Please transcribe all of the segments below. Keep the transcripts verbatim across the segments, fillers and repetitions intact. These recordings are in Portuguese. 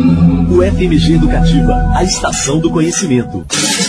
O F M G Educativa, a estação do conhecimento.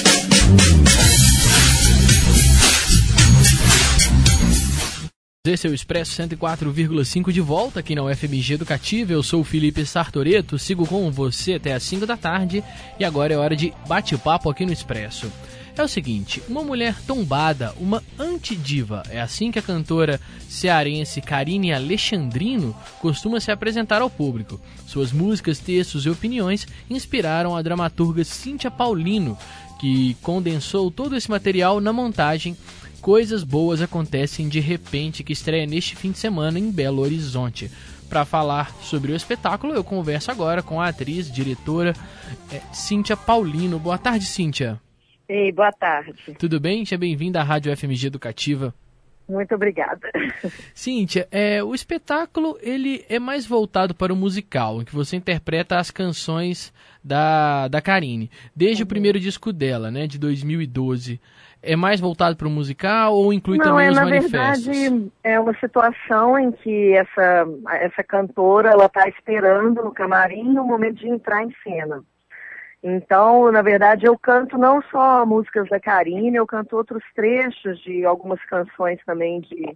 Esse é o Expresso cento e quatro vírgula cinco de volta aqui na U F M G Educativa. Eu sou o Felipe Sartoreto, sigo com você até às cinco da tarde e agora é hora de bate-papo aqui no Expresso. É o seguinte, uma mulher tombada, uma antidiva, é assim que a cantora cearense Karine Alexandrino costuma se apresentar ao público. Suas músicas, textos e opiniões inspiraram a dramaturga Cíntia Paulino, que condensou todo esse material na montagem Coisas Boas Acontecem de Repente, que estreia neste fim de semana em Belo Horizonte. Para falar sobre o espetáculo, eu converso agora com a atriz, diretora é, Cíntia Paulino. Boa tarde, Cíntia. Ei, boa tarde. Tudo bem? Seja bem-vinda à Rádio F M G Educativa. Muito obrigada. Cíntia, é, o espetáculo ele é mais voltado para o musical, em que você interpreta as canções da, da Karine. Desde uhum. o primeiro disco dela, né, de dois mil e doze. É mais voltado para o musical ou inclui Não, também é, os na manifestos? Verdade, é uma situação em que essa, essa cantora ela está esperando no camarim o momento de entrar em cena. Então, na verdade, eu canto não só músicas da Karine, eu canto outros trechos de algumas canções também de,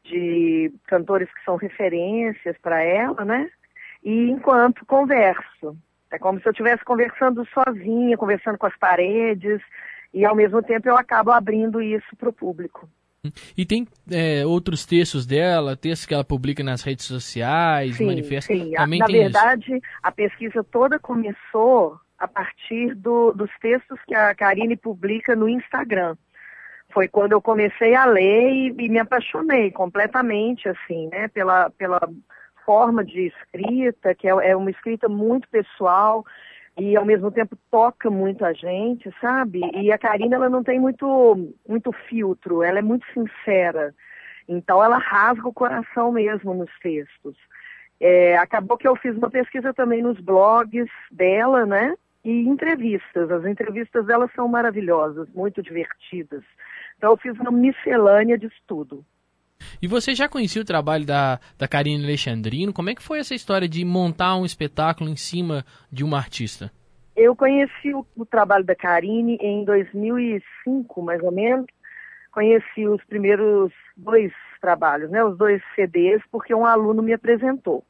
de cantores que são referências para ela, né? E enquanto converso. É como se eu estivesse conversando sozinha, conversando com as paredes, e ao mesmo tempo eu acabo abrindo isso para o público. E tem é, outros textos dela, textos que ela publica nas redes sociais, sim, manifestos? Sim, também na tem verdade, isso. A pesquisa toda começou a partir do, dos textos que a Karine publica no Instagram. Foi quando eu comecei a ler e, e me apaixonei completamente, assim, né, pela, pela forma de escrita, que é, é uma escrita muito pessoal e, ao mesmo tempo, toca muito a gente, sabe? E a Karine, ela não tem muito, muito filtro, ela é muito sincera. Então, ela rasga o coração mesmo nos textos. É, acabou que eu fiz uma pesquisa também nos blogs dela, né? E entrevistas. As entrevistas dela são maravilhosas, muito divertidas. Então eu fiz uma miscelânea de estudo. E você já conhecia o trabalho da, da Karine Alexandrino? Como é que foi essa história de montar um espetáculo em cima de uma artista? Eu conheci o, o trabalho da Karine em dois mil e cinco, mais ou menos. Conheci os primeiros dois trabalhos, né? Os dois C Ds, porque um aluno me apresentou.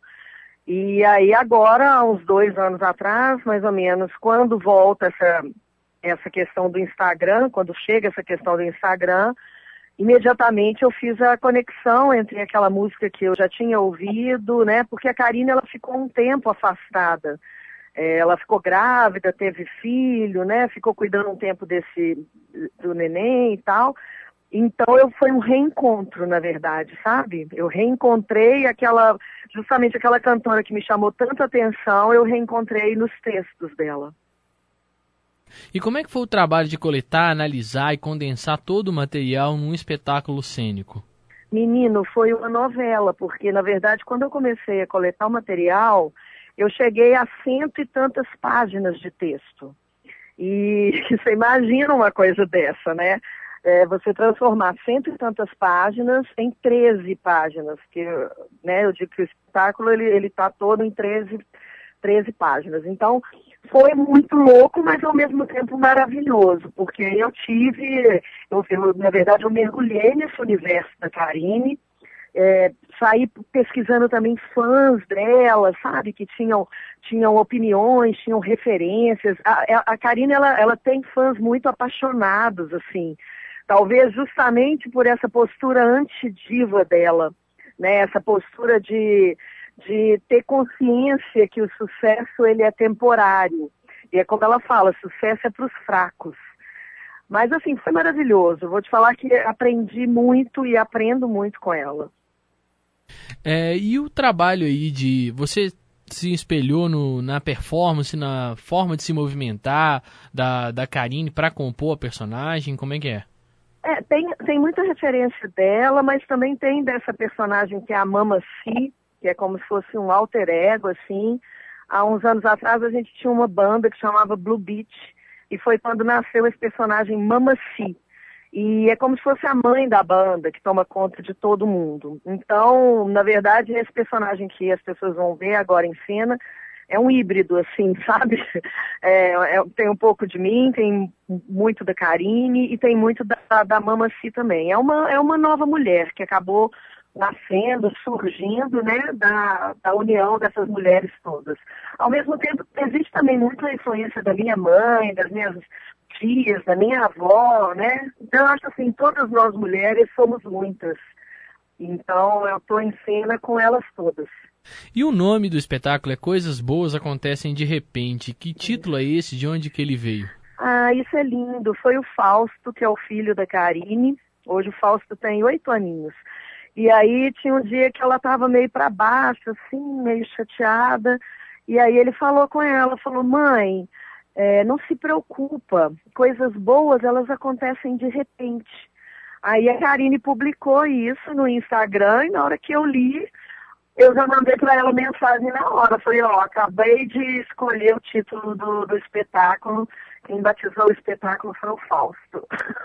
E aí agora, há uns dois anos atrás, mais ou menos, quando volta essa, essa questão do Instagram, quando chega essa questão do Instagram, imediatamente eu fiz a conexão entre aquela música que eu já tinha ouvido, né? Porque a Karine, ela ficou um tempo afastada. É, ela ficou grávida, teve filho, né? Ficou cuidando um tempo desse, do neném e tal. Então, eu, foi um reencontro, na verdade, sabe? Eu reencontrei aquela, justamente aquela cantora que me chamou tanta atenção, eu reencontrei nos textos dela. E como é que foi o trabalho de coletar, analisar e condensar todo o material num espetáculo cênico? Menino, foi uma novela, porque, na verdade, quando eu comecei a coletar o material, eu cheguei a cento e tantas páginas de texto. E você imagina uma coisa dessa, né? É, você transformar cento e tantas páginas em treze páginas, que, né, eu digo que o espetáculo ele ele está todo em treze, treze páginas. Então, foi muito louco, mas ao mesmo tempo maravilhoso, porque eu tive, eu, eu, na verdade, eu mergulhei nesse universo da Karine, é, saí pesquisando também fãs dela, sabe, que tinham, tinham opiniões, tinham referências. A, a Karine, ela, ela tem fãs muito apaixonados, assim, talvez justamente por essa postura antidiva dela, né? Essa postura de, de ter consciência que o sucesso ele é temporário. E é como ela fala, sucesso é para os fracos. Mas assim, foi maravilhoso. Vou te falar que aprendi muito e aprendo muito com ela. É, e o trabalho aí de... Você se espelhou no, na performance, na forma de se movimentar da, da Karine para compor a personagem? Como é que é? É, tem, tem muita referência dela, mas também tem dessa personagem que é a Mama Si, que é como se fosse um alter ego, assim. Há uns anos atrás a gente tinha uma banda que chamava Blue Beach, e foi quando nasceu esse personagem Mama Si. E é como se fosse a mãe da banda, que toma conta de todo mundo. Então, na verdade, esse personagem que as pessoas vão ver agora em cena é um híbrido, assim, sabe? É, é, tem um pouco de mim, tem muito da Karine e tem muito da, da Mamaci também. É uma, é uma nova mulher que acabou nascendo, surgindo, né, da, da união dessas mulheres todas. Ao mesmo tempo, existe também muita influência da minha mãe, das minhas tias, da minha avó, né? Então, eu acho assim, todas nós mulheres somos muitas. Então, eu estou em cena com elas todas. E o nome do espetáculo é Coisas Boas Acontecem de Repente. Que título é esse? De onde que ele veio? Ah, isso é lindo. Foi o Fausto, que é o filho da Karine. Hoje o Fausto tem oito aninhos. E aí tinha um dia que ela estava meio para baixo, assim, meio chateada. E aí ele falou com ela, falou, mãe, é, não se preocupa, coisas boas, elas acontecem de repente. Aí a Karine publicou isso no Instagram e na hora que eu li, eu já mandei para ela mensagem na hora. Falei, ó, acabei de escolher o título do, do espetáculo. Quem batizou o espetáculo foi o Fausto.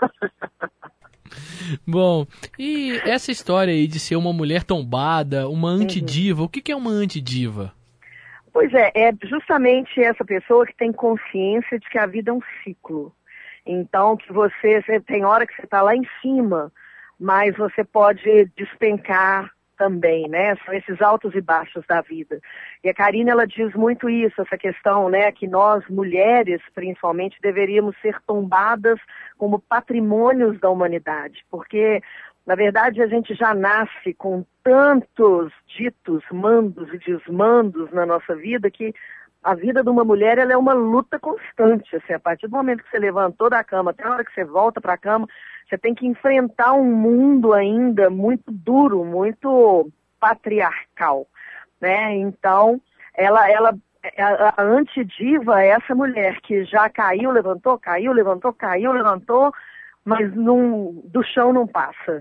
Bom, e essa história aí de ser uma mulher tombada, uma antidiva, uhum. O que, que é uma antidiva? Pois é, é justamente essa pessoa que tem consciência de que a vida é um ciclo. Então, que você, você tem hora que você está lá em cima, mas você pode despencar também, né? São esses altos e baixos da vida. E a Karine, ela diz muito isso, essa questão, né? Que nós, mulheres, principalmente, deveríamos ser tombadas como patrimônios da humanidade. Porque, na verdade, a gente já nasce com tantos ditos, mandos e desmandos na nossa vida que a vida de uma mulher, ela é uma luta constante, assim, a partir do momento que você levantou da cama até a hora que você volta para a cama, você tem que enfrentar um mundo ainda muito duro, muito patriarcal, né? Então, ela, ela, a, a antidiva é essa mulher que já caiu, levantou, caiu, levantou, caiu, levantou, mas não, do chão não passa.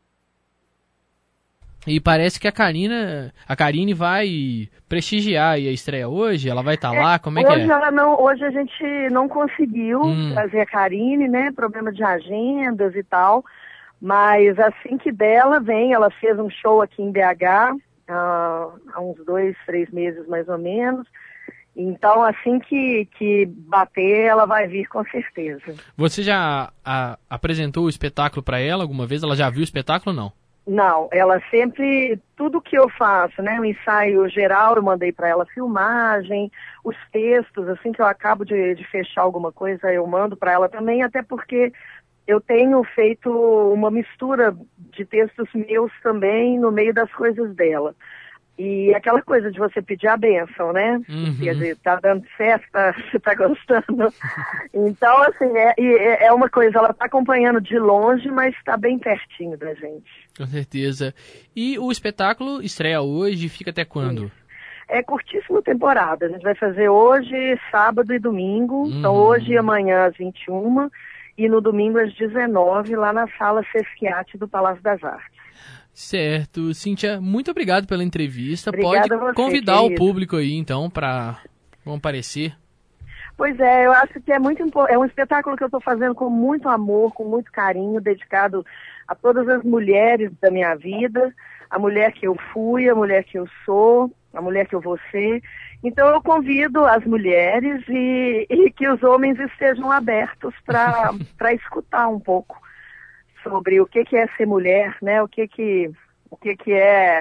E parece que a Karine, a Karine vai prestigiar a estreia hoje, ela vai estar tá é, lá, como é que é? Hoje, ela não, hoje a gente não conseguiu hum. trazer a Karine, né, problema de agendas e tal, mas assim que dela vem, ela fez um show aqui em B H, uh, há uns dois, três meses mais ou menos, então assim que, que bater, ela vai vir com certeza. Você já a, apresentou o espetáculo para ela alguma vez? Ela já viu o espetáculo ou não? Não, ela sempre, tudo que eu faço, né, o ensaio geral, eu mandei para ela filmagem, os textos, assim que eu acabo de, de fechar alguma coisa, eu mando para ela também, até porque eu tenho feito uma mistura de textos meus também no meio das coisas dela. E aquela coisa de você pedir a bênção, né? Uhum. Quer dizer, tá dando certo, tá, você tá gostando. Então, assim, é, é uma coisa, ela tá acompanhando de longe, mas tá bem pertinho da gente. Com certeza. E o espetáculo estreia hoje, fica até quando? Isso. É curtíssima temporada. A gente vai fazer hoje, sábado e domingo. Uhum. Então, hoje e amanhã às vinte e uma e no domingo às dezenove, lá na Sala Sesquiate do Palácio das Artes. Certo. Cíntia, muito obrigado pela entrevista. Obrigada Pode a você, convidar querido. o público aí, então, para comparecer. Pois é, eu acho que é muito é um espetáculo que eu estou fazendo com muito amor, com muito carinho, dedicado a todas as mulheres da minha vida, a mulher que eu fui, a mulher que eu sou, a mulher que eu vou ser. Então eu convido as mulheres e, e que os homens estejam abertos para para escutar um pouco sobre o que, que é ser mulher, né? O que que, o que, que é,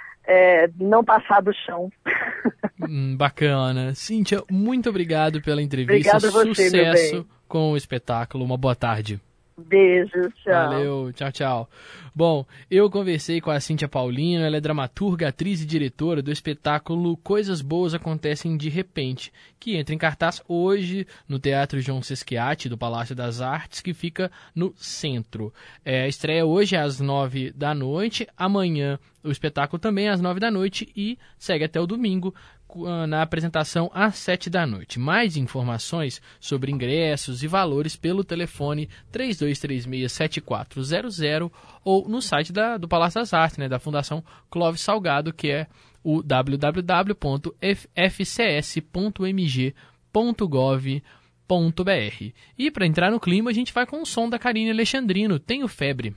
é não passar do chão. Hum, bacana. Cíntia, muito obrigado pela entrevista. Obrigada a você, Sucesso meu bem. Com o espetáculo. Uma boa tarde. Beijo, tchau. Valeu, tchau, tchau. Bom, eu conversei com a Cíntia Paulino, ela é dramaturga, atriz e diretora do espetáculo Coisas Boas Acontecem de Repente, que entra em cartaz hoje no Teatro João Sesquiate, do Palácio das Artes, que fica no centro. É, a estreia hoje é às nove da noite, amanhã o espetáculo também às nove da noite e segue até o domingo, na apresentação às sete da noite. Mais informações sobre ingressos e valores pelo telefone três dois três seis, sete quatro zero zero ou no site da, do Palácio das Artes, né, da Fundação Clóvis Salgado, que é o w w w ponto f c s ponto m g ponto gov ponto b r. E para entrar no clima, a gente vai com o som da Karine Alexandrino, Tenho Febre.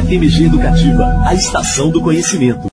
F M G Educativa, a estação do conhecimento.